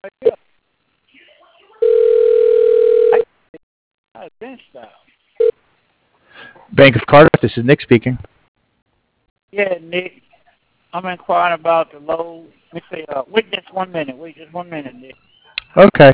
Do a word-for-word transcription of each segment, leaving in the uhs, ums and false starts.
Yeah. I been style. Bank of Cardiff, this is Nick speaking. Yeah, Nick. I'm inquiring about the low. Let me say, uh, wait just one minute. Wait just one minute, Nick. Okay.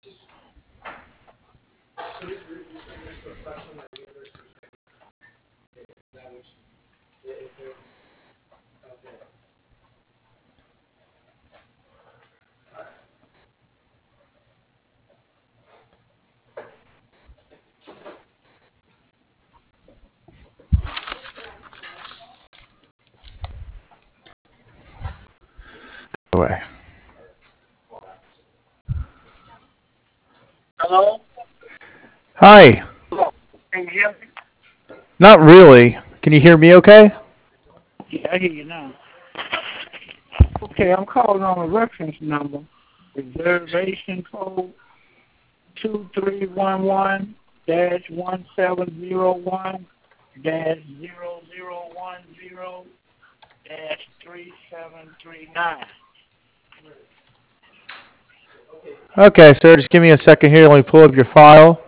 Away. Hello? Hi. Hello. Can you hear me? Not really. Can you hear me okay? Yeah, I hear you now. Okay, I'm calling on a reference number. Reservation code two three one one dash one seven zero one dash zero zero one zero dash three seven three nine. Okay, sir, just give me a second here. Let me pull up your file.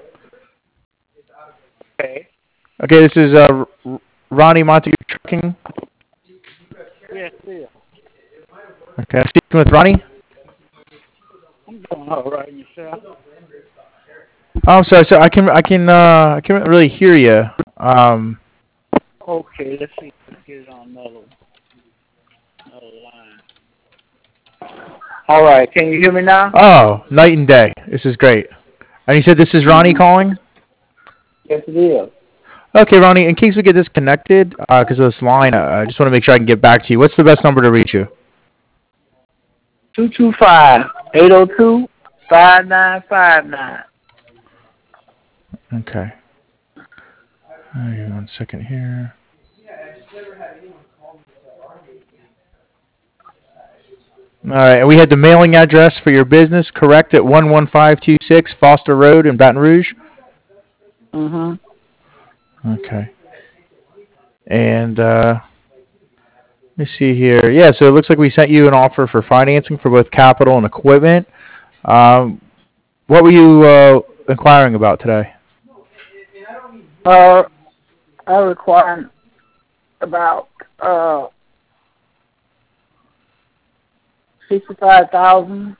Okay. Okay, this is uh, R- Ronnie Montague Trucking. Yes, yeah. Okay, I'm speaking with Ronnie. I'm doing all right, yourself. Oh, I'm sorry, sir. I can I can uh I can't really hear you. Um. Okay, let's see. Let's get it on another, another line. All right, can you hear me now? Oh, night and day. This is great. And you said this is Ronnie Mm-hmm. calling? Yes, it is. Okay, Ronnie. In case we get disconnected because uh, of this line, uh, I just want to make sure I can get back to you. What's the best number to reach you? two two five, eight oh two, five nine five nine. Okay. Hang on one second here. All right, and we had the mailing address for your business correct at one one five two six Foster Road in Baton Rouge? Mm-hmm. Okay. And uh, let me see here. Yeah, so it looks like we sent you an offer for financing for both capital and equipment. Um, what were you uh, inquiring about today? Uh, I require about uh sixty-five thousand.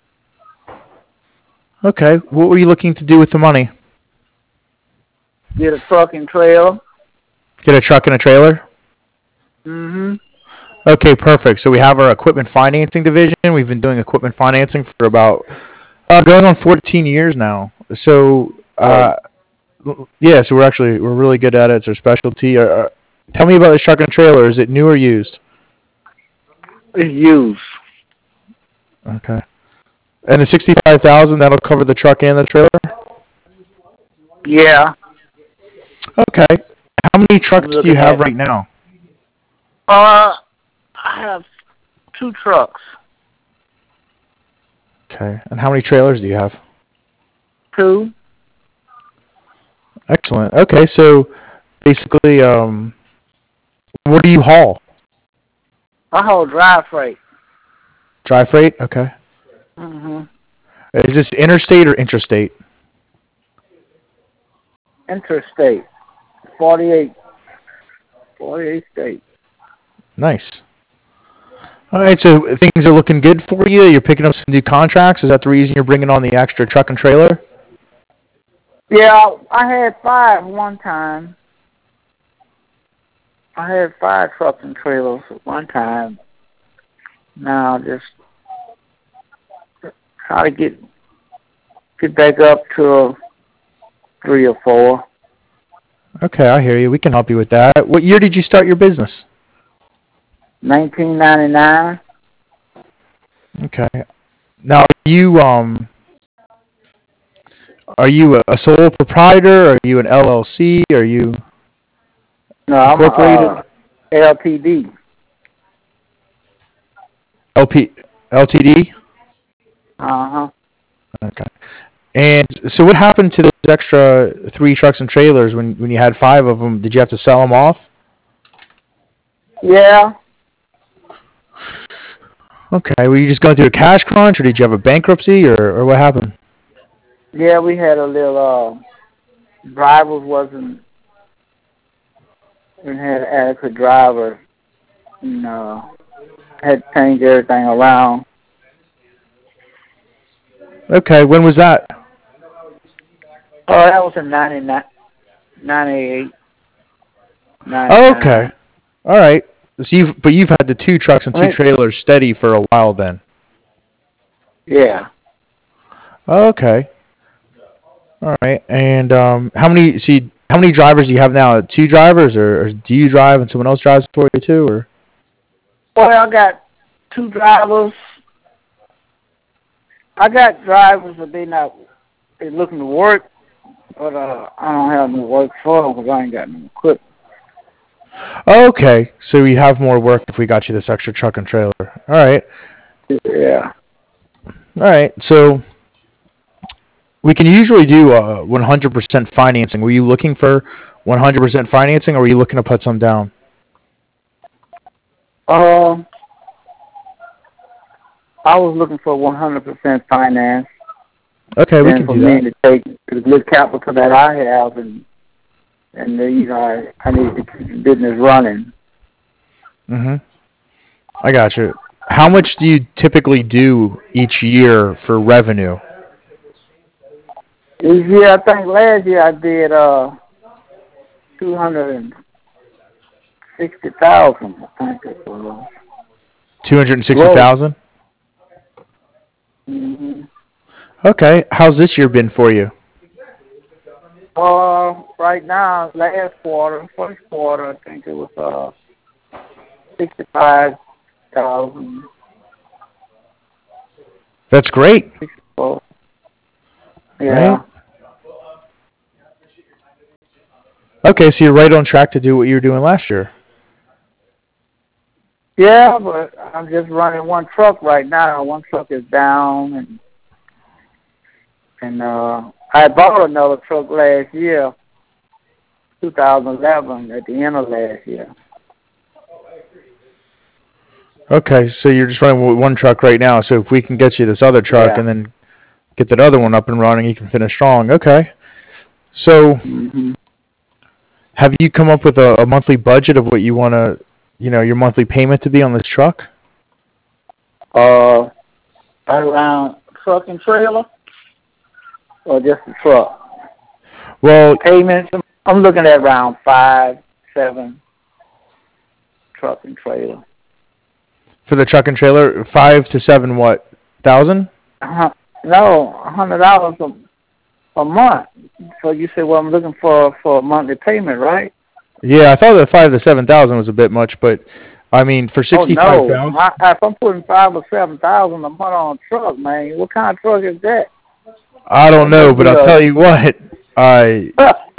Okay. What were you looking to do with the money? Get a truck and trailer. Get a truck and a trailer? Mm-hmm. Okay, perfect. So we have our equipment financing division. We've been doing equipment financing for about uh, going on fourteen years now. So uh, Oh, yeah, so we're actually we're really good at it. It's our specialty. Uh, uh, tell me about this truck and trailer. Is it new or used? it's used. Okay. And the sixty-five thousand that'll cover the truck and the trailer. Yeah, Okay. How many trucks I'm do you looking have at. right now? Uh, I have two trucks. Okay. And how many trailers do you have? Two. Excellent. Okay, so basically, um, what do you haul? I hold dry freight. Dry freight. Okay. Mm-hmm. Is this interstate or intrastate? Interstate. Forty-eight. Forty-eight states. Nice. All right, so things are looking good for you. You're picking up some new contracts. Is that the reason you're bringing on the extra truck and trailer? Yeah, I had five one time. I had five trucks and trailers at one time. Now just try to get get back up to three or four. Okay, I hear you. We can help you with that. What year did you start your business? Nineteen ninety nine. Okay. Now, are you um, are you a sole proprietor? Are you an L L C? Are you No, I'm a incorporated? uh, L T D. L P L T D? Uh huh. Okay. And so, what happened to those extra three trucks and trailers when when you had five of them? Did you have to sell them off? Yeah. Okay. Were you just going through a cash crunch, or did you have a bankruptcy, or, or what happened? Yeah, we had a little, uh, drivers wasn't, we had adequate drivers, and, uh, had to change everything around. Okay. When was that? Oh, that was in ninety-nine, ninety-eight, Oh, okay. ninety-nine. All right. So you've, but you've had the two trucks and I two mean, trailers steady for a while then. yeah. Oh, okay. All right. And um, how many? See, how many drivers do you have now? Two drivers, or, or do you drive and someone else drives for you too? Or Well, I got two drivers. I got drivers, but they not, they looking to work, but, uh, I don't have no work for them because I ain't got no equipment. oh, okay. So you have more work if we got you this extra truck and trailer. All right. Yeah. All right. So we can usually do uh, one hundred percent financing. Were you looking for one hundred percent financing, or were you looking to put some down? Um, I was looking for one hundred percent finance, Okay, we and can for do me that. to take the good capital that I have, and and then, you know, I, I need to keep the business running. Mhm. I got you. How much do you typically do each year for revenue? This year, I think last year I did uh two hundred and sixty thousand. I think it was. Two hundred and sixty Gross. thousand. Mm-hmm. Okay. How's this year been for you? Uh, right now, last quarter, first quarter, I think it was uh sixty-five thousand. That's great, Sixty-four. right? Yeah. Okay, so you're right on track to do what you were doing last year. Yeah, but I'm just running one truck right now. One truck is down, and and uh, I bought another truck last year, two thousand eleven, at the end of last year. Okay, so you're just running with one truck right now. So if we can get you this other truck Yeah. and then get that other one up and running, you can finish strong. Okay. So hmm have you come up with a, a monthly budget of what you want to, you know, your monthly payment to be on this truck? Uh, right around truck and trailer, or just the truck? Well, Payments, I'm- I'm looking at around five, seven, truck and trailer. for the truck and trailer, five to seven what thousand? Uh, no, a hundred dollars a a month. So you said, well, I'm looking for for a monthly payment, right? Yeah, I thought that five to seven thousand was a bit much, but I mean for Oh sixty-five no! pounds. My, if I'm putting five or seven thousand a month on a truck, man, what kind of truck is that? I don't That know, must but be I'll a. tell you what. I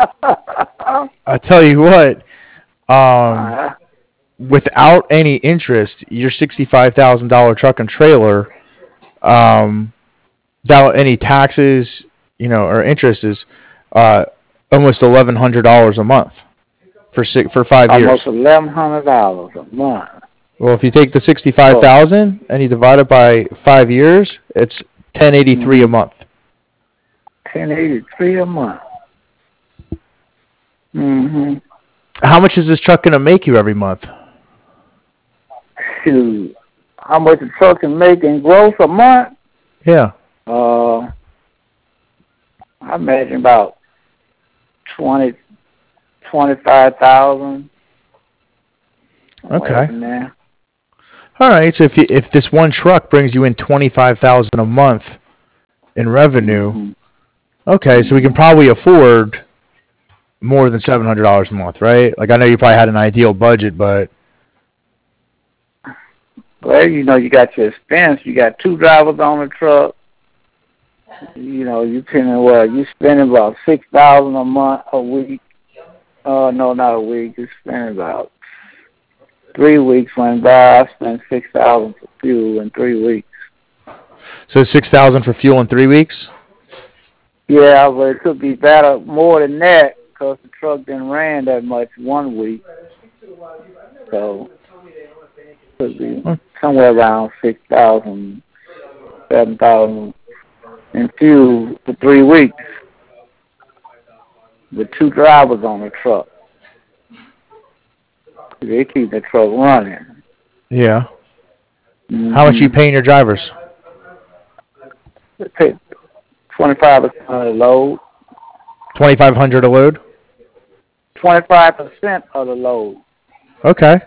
I tell you what. Um, uh, without any interest, your sixty-five thousand dollar truck and trailer, um, without any taxes, you know, or interest is, uh, almost eleven hundred dollars a month for six, for five almost years. eleven hundred dollars a month. Well, if you take the sixty-five Oh, thousand and you divide it by five years, it's ten eighty-three a mm-hmm. month. ten eighty three a month. Mm-hmm. How much is this truck going to make you every month? Shoot, how much a truck can make in gross a month? Yeah. Uh, I imagine about twenty, twenty-five thousand. Somewhere Okay. up in there. All right. So if you, if this one truck brings you in twenty-five thousand a month in revenue, Mm-hmm. okay, so we can Mm-hmm. probably afford more than seven hundred dollars a month, right? Like I know you probably had an ideal budget, but Well, you know, you got your expense. You got two drivers on the truck. You know, you spending well, you spending about six thousand a month, a week. Uh, no, not a week. You spending about three weeks went by. I spent six thousand for fuel in three weeks. so six thousand for fuel in three weeks. Yeah, but it could be better, more than that, because the truck didn't ran that much one week. So Could be somewhere around six thousand, seven thousand in fuel for three weeks with two drivers on the truck. They keep the truck running. Yeah. Mm-hmm. How much are you paying your drivers? They pay twenty-five percent of the load. twenty-five hundred a load? twenty-five percent of the load. Okay.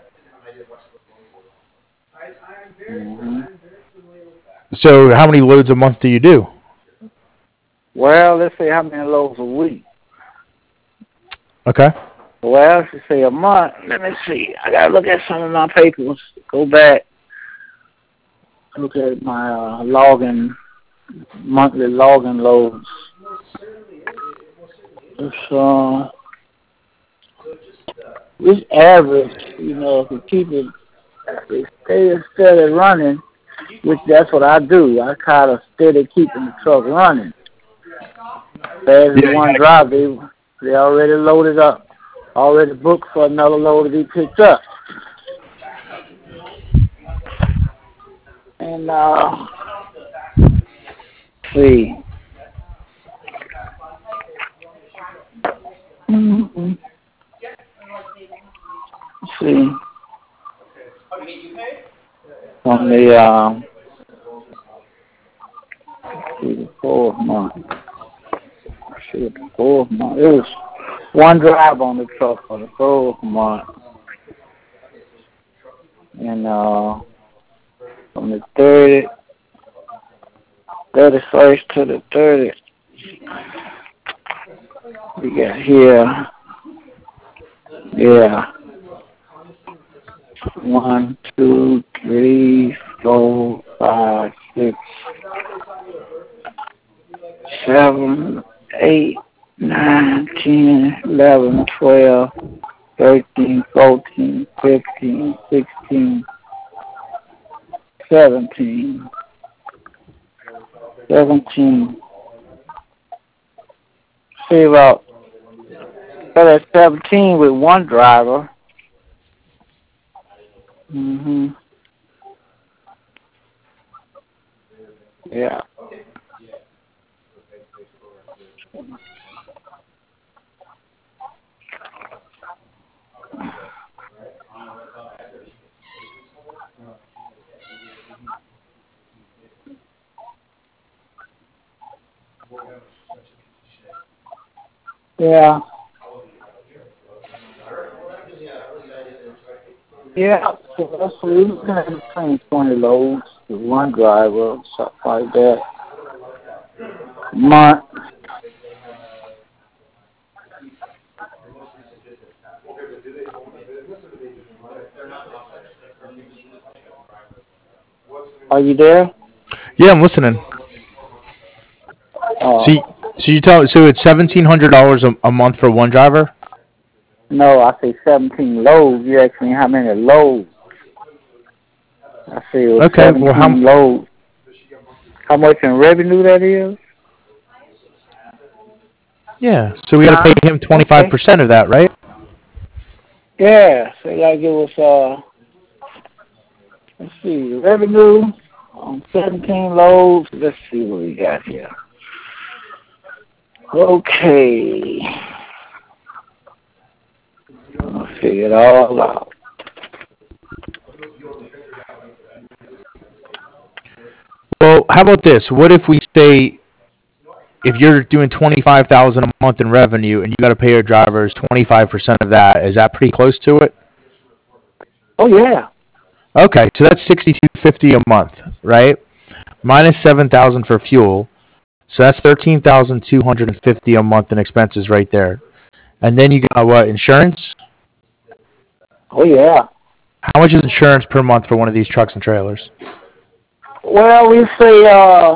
Mm-hmm. So how many loads a month do you do? Well, let's say how many loads a week. Okay. Well, I should say a month. Let me see. I gotta look at some of my papers. Go back. Look at my uh, logging, monthly logging loads. It's uh, this average, you know, if you keep it, if it stay steady running, which that's what I do. I kind of steady keeping the truck running. As Yeah, one drive, they they already loaded up, already booked for another load to be picked up. And uh, see, mm-hmm. see, on the um, see the fourth month. See the fourth month. It was one drive on the truck for the fourth month, and uh, from the thirty, thirty-first to the thirtieth, we got here. Yeah. One, two, three, four, five, six, seven, eight, nine, ten, eleven, twelve, thirteen, fourteen, fifteen, sixteen, seventeen, seventeen. See about that's seventeen with one driver. Mhm. Yeah. Yeah. Yeah. So that's what we're looking at between twenty loads with one driver, something like that. Month. Are you there? Yeah, I'm listening. Uh, So, you, so you tell so it's seventeen hundred dollars a month for one driver. no, I say seventeen loads. You asked me how many loads. I say it was Okay. seventeen Well, how? loads. How much in revenue that is? Yeah. So we got to pay him twenty-five percent Okay. of that, right? Yeah. Say like it was. Uh, let's see, revenue on seventeen loads. Let's see what we got here. Okay. I'll figure it all out. Well, how about this? What if we say if you're doing twenty-five thousand a month in revenue and you got to pay your drivers twenty-five percent of that? Is that pretty close to it? Oh yeah. Okay, so that's sixty-two fifty a month, right? Minus seven thousand for fuel, so that's thirteen thousand two hundred and fifty a month in expenses right there. And then you got what? Insurance? Oh yeah. How much is insurance per month for one of these trucks and trailers? Well, we say uh,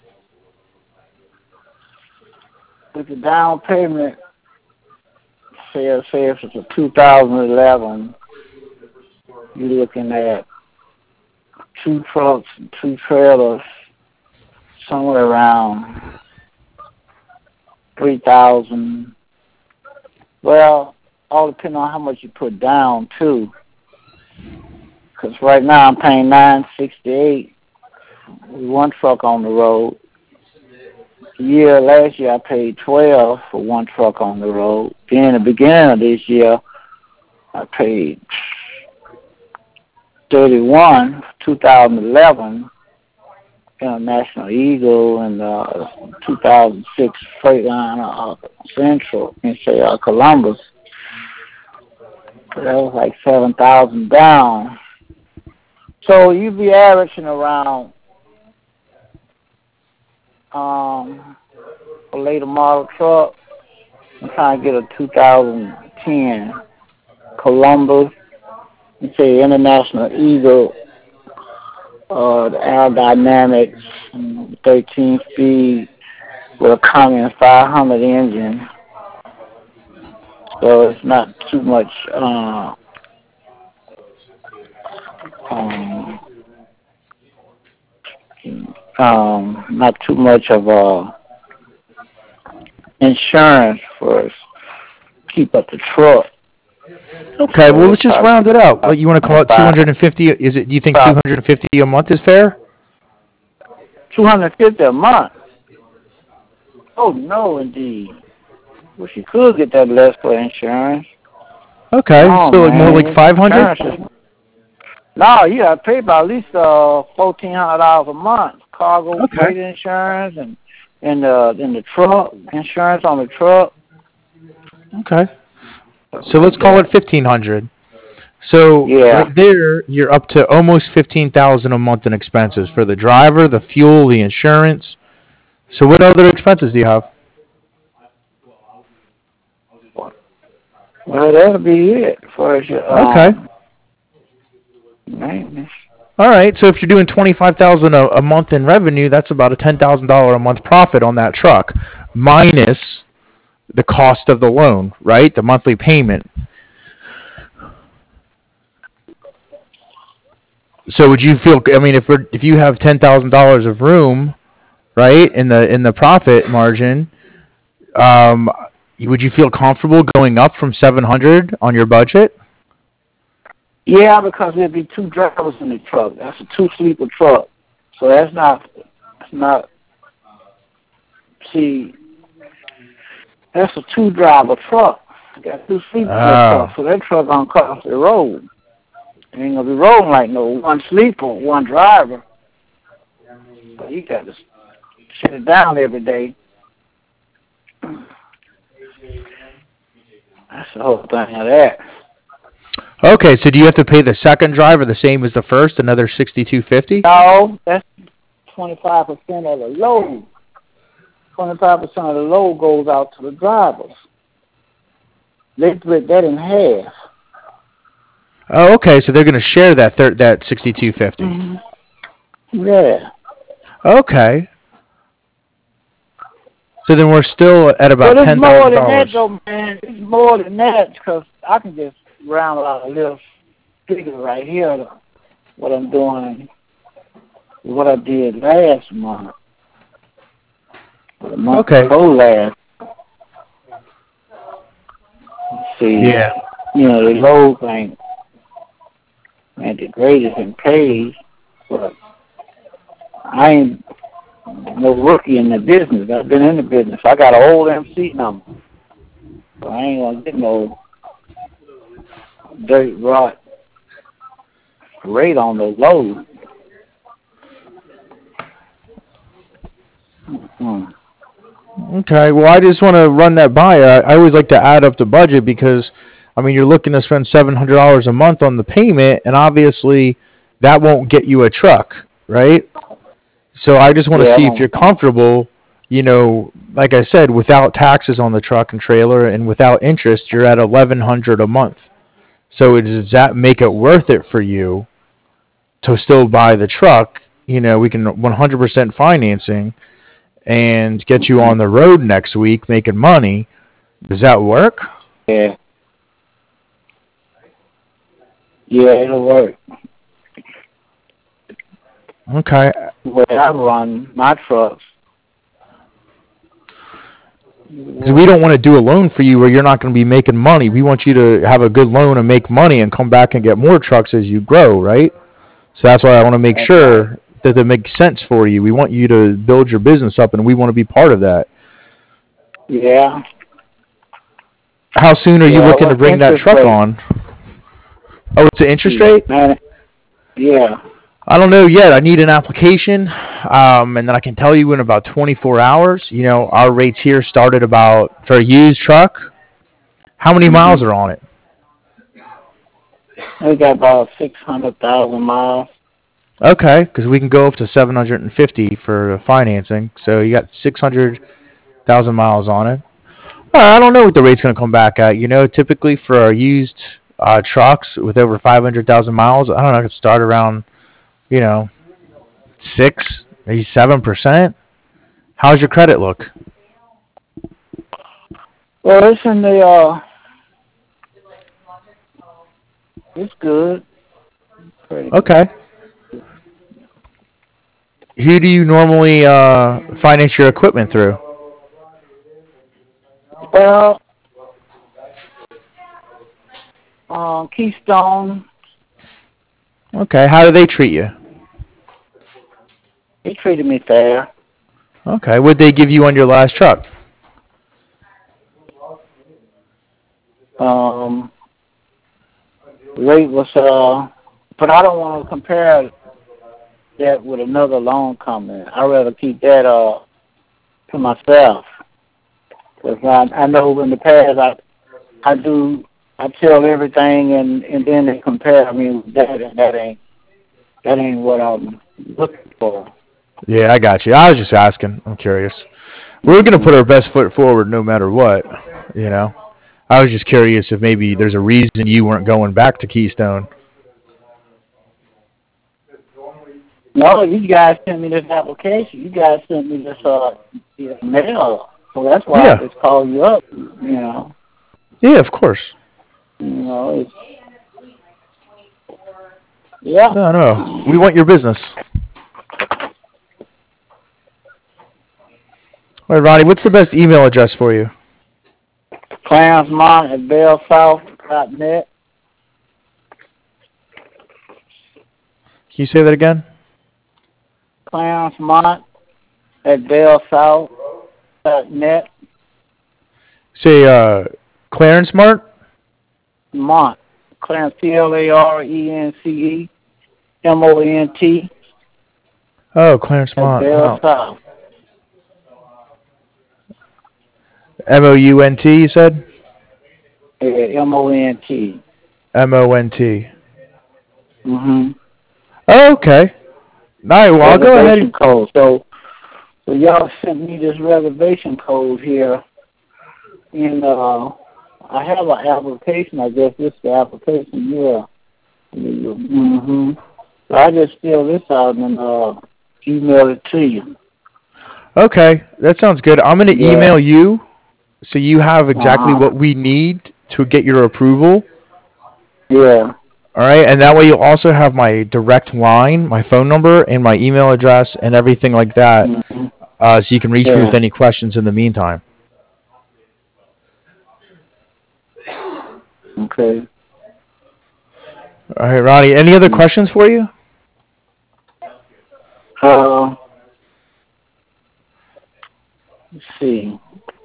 with the down payment, say say if it's a two thousand eleven, you're looking at two trucks and two trailers, somewhere around three thousand. Well, all depending on how much you put down too. Because right now I'm paying nine sixty-eight with one truck on the road. Year last year I paid twelve for one truck on the road. Then in the beginning of this year I paid thirty-one for two thousand eleven International Eagle and uh, two thousand six Freightliner uh, Central in say uh, Columbus. So that was like seven thousand down. So you'd be averaging around um, a later model truck. I'm trying to get a two thousand ten Columbus and say International Eagle, uh, the aerodynamics, thirteen speed with a Cummins five hundred engine. So it's not too much, uh, um, um, not too much of a insurance for us keep up the truck. Okay, well let's just round it out. What you want to call it two hundred fifty? Is it? Do you think two hundred fifty a month is fair? two hundred fifty a month? Oh no, indeed. Well, she could get that less for insurance. Okay, no, so like more like five hundred. No, you got to pay about at least uh fourteen hundred dollars a month. Cargo Okay. freight insurance and and uh in the truck insurance on the truck. Okay. So let's call it fifteen hundred. So Yeah. right there, you're up to almost fifteen thousand a month in expenses for the driver, the fuel, the insurance. So what other expenses do you have? Well, that'll be it for your um, Okay. maintenance. All right. So if you're doing twenty-five thousand a, a month in revenue, that's about a ten thousand dollar a month profit on that truck, minus the cost of the loan, right? The monthly payment. So would you feel? I mean, if we're, if you have ten thousand dollars of room, right, in the in the profit margin, um, would you feel comfortable going up from seven hundred on your budget? Yeah, because there'd be two drivers in the truck. That's a two sleeper truck, so that's not that's not. See, that's a two driver truck. You got two sleepers in the Oh. truck, so that truck gonna cross the road. It ain't gonna be rolling like no one sleeper, one driver. But you got to sit it down every day. That's the whole thing of that. Okay, so do you have to pay the second driver the same as the first, another sixty-two fifty? No, that's twenty-five percent of the load. twenty-five percent of the load goes out to the drivers. They split that in half. Oh, okay, so they're going to share that thir- that sixty-two fifty. Mm-hmm. Yeah. Okay. So then we're still at about But ten it's more thousand than that, dollars. though, man. It's more than that, because I can just round out a little figure right here, what I'm doing, what I did last month. The month Okay. before last. Let's see. Yeah. You know, the low thing ain't the greatest in pay, but I ain't no rookie in the business. I've been in the business. I got an old M C number. So I ain't gonna get no dirt rot rate on the load. Mm-hmm. Okay, well, I just want to run that by you. I, I always like to add up the budget because, I mean, you're looking to spend seven hundred dollars a month on the payment, and obviously that won't get you a truck, right? So I just want to Yeah, see I if you're don't- comfortable, you know, like I said, without taxes on the truck and trailer and without interest, you're at eleven hundred dollars a month. So does that make it worth it for you to still buy the truck? You know, we can one hundred percent financing and get you on the road next week making money. Does that work? Yeah. Yeah, it'll work. Okay. The way I run my trucks, Because we don't want to do a loan for you where you're not going to be making money. We want you to have a good loan and make money and come back and get more trucks as you grow, right? So that's why I want to make That's right. sure that it makes sense for you. We want you to build your business up, and we want to be part of that. Yeah. How soon are you Yeah. looking to What bring that interest truck rate? on? Oh, it's an interest Hmm. rate? Man. Yeah. I don't know yet. I need an application, um, and then I can tell you in about twenty-four hours. You know, our rates here started about for a used truck. How many miles Mhm. are on it? We got about six hundred thousand miles. Okay, because we can go up to seven hundred fifty for financing. So you got six hundred thousand miles on it. All right, I don't know what the rate's going to come back at. You know, typically for our used uh, trucks with over five hundred thousand miles, I don't know, I could start around, you know, six, maybe seven percent. How's your credit look? Well, it's in the uh, it's good. Pretty good. Okay. Who do you normally uh, finance your equipment through? Well, um, Keystone, Okay. How do they treat you? he treated me fair. Okay. What'd they give you on your last truck? Um, rate was uh, but I don't want to compare that with another loan company. I'd rather keep that uh to myself. Cause I, I know in the past I I do I tell everything and and then they compare me with that and that ain't that ain't what I'm looking for. Yeah, I got you. I was just asking. I'm curious. We're going to Hmm. put our best foot forward no matter what, you know. I was just curious if maybe there's a reason you weren't going back to Keystone. No, you guys sent me this application. You guys sent me this uh yeah, mail. So that's why I Yeah. just called you up. You know, Yeah, of course. you know, it's yeah. No, no. We want your business. All right, Ronnie, what's the best email address for you? Clarence Mont at bell south dot net. Can you say that again? Clarence Mont at bell south dot net. Say uh, Clarence Mart? Mont. Clarence C L A R E N C E M O N T Oh, Clarence at Mont. bell Oh. south. M O U N T, you said? Yeah, M O N T. M O N T. Mm-hmm. Oh, okay. All right, well, I'll go ahead Reservation and... code. So so y'all sent me this reservation code here. And uh, I have an application. I guess this is the application. Yeah. Mm-hmm. So I just fill this out and uh, email it to you. Okay, that sounds good. I'm going to Yeah. email you so you have exactly Uh-huh. what we need to get your approval. Yeah. All right, and that way you'll also have my direct line, my phone number, and my email address, and everything like that, Mm-hmm. uh, so you can reach me with Yeah. any questions in the meantime. Okay. All right, Ronnie. Any other Mm. questions for you? Uh, let's see.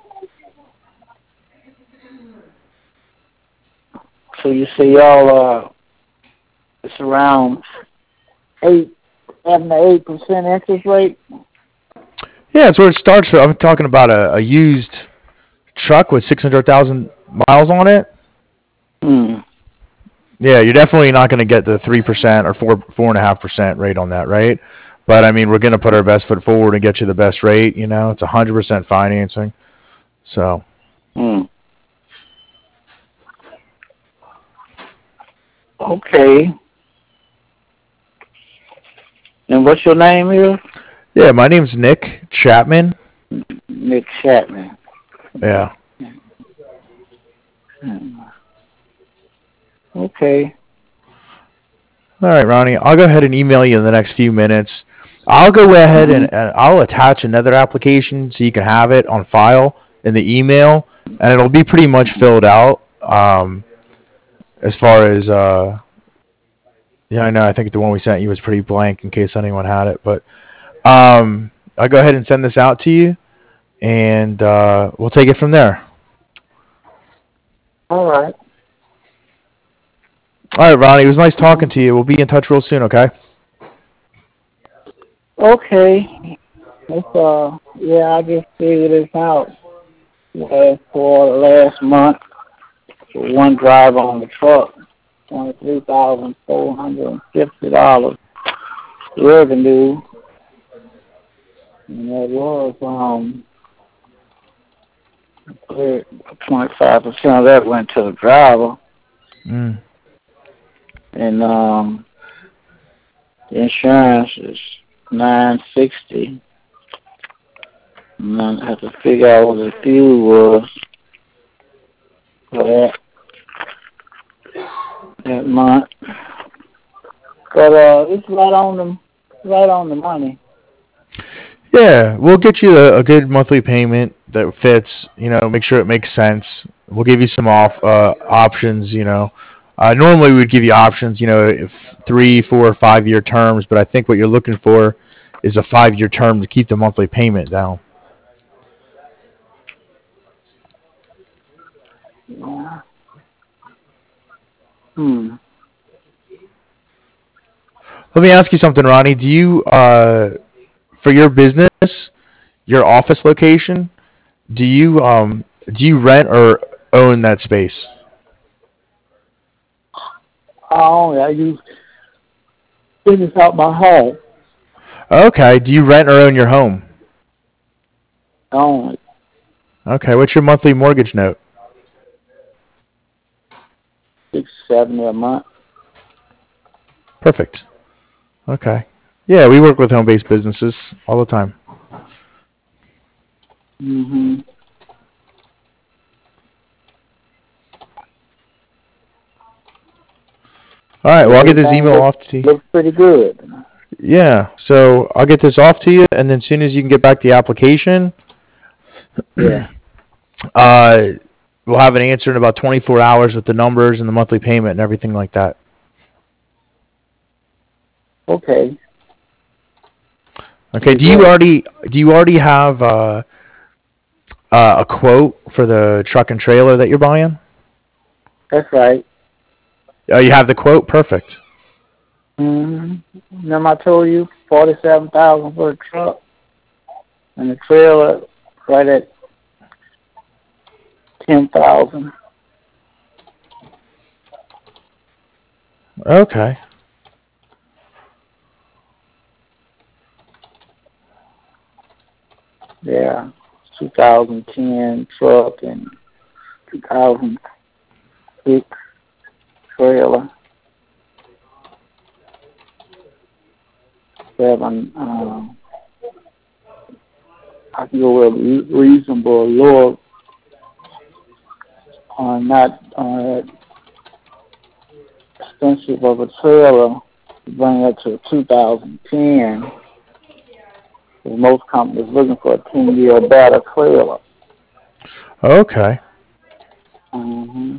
So you say y'all, uh, it's around eight, seven to eight percent interest rate? Yeah, that's where it starts. I'm talking about a, a used truck with six hundred thousand miles on it. Hmm. Yeah, you're definitely not going to get the three percent or four four and a half percent rate on that, right? But I mean, we're going to put our best foot forward and get you the best rate. You know, it's a hundred percent financing. So, Hmm. Okay. And what's your name here? yeah, my name's Nick Chapman. Nick Chapman. Yeah. Hmm. Okay. All right, Ronnie. I'll go ahead and email you in the next few minutes. I'll go ahead Mm-hmm. and, and I'll attach another application so you can have it on file in the email, and it'll be pretty much filled out. Um, as far as uh, yeah, I know. I think the one we sent you was pretty blank in case anyone had it, but um, I'll go ahead and send this out to you, and uh, we'll take it from there. All right. All right, Ronnie. It was nice talking to you. We'll be in touch real soon. Okay. Okay. It's, uh, yeah, I just figured this out. Uh, for last month, for one drive on the truck, twenty-three thousand four hundred fifty dollars revenue, and that was um twenty-five percent of that went to the driver, Mm. and um the insurance is nine sixty. And I have to figure out what the fuel was for that that month. But uh, it's right on the right on the money. Yeah, we'll get you a, a good monthly payment that fits. You know, make sure it makes sense. We'll give you some off uh, options. You know, uh, normally we'd give you options. You know, if three, four, five year terms, but I think what you're looking for is a five year term to keep the monthly payment down. Yeah. Hmm. Let me ask you something, Ronnie. Do you, uh, for your business, your office location, do you um, do you rent or own that space? I only I use business out my home. Okay. Do you rent or own your home? Only Okay. What's your monthly mortgage note? six seventy a month. Perfect. Okay. Yeah, we work with home-based businesses all the time. Mm-hmm. All right. Well, I'll get this Everything email looks off to you. looks pretty good. Yeah. So I'll get this off to you, and then as soon as you can get back the application, Yeah. uh, we'll have an answer in about twenty-four hours with the numbers and the monthly payment and everything like that. Okay. Okay. Do you already do you already have uh, uh, a quote for the truck and trailer that you're buying? That's right. Oh, you have the quote. Perfect. Mm-hmm. Remember I told you forty-seven thousand for the truck and the trailer right at ten thousand. Okay. Yeah. two thousand ten truck and two thousand six trailer. Seven. Um, I can go with re- reasonable lower on not uh, expensive of a trailer to bring it to two thousand ten. Most companies looking for a ten year or better trailer. Okay. Mm-hmm.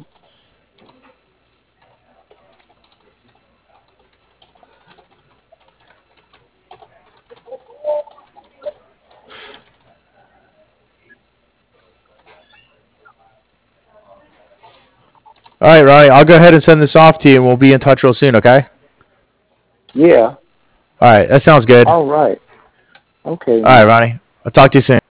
All right, Ronnie. I'll go ahead and send this off to you, and we'll be in touch real soon. Okay. Yeah. All right. That sounds good. All All right. Okay, right, man. Ronnie. I'll talk to you soon.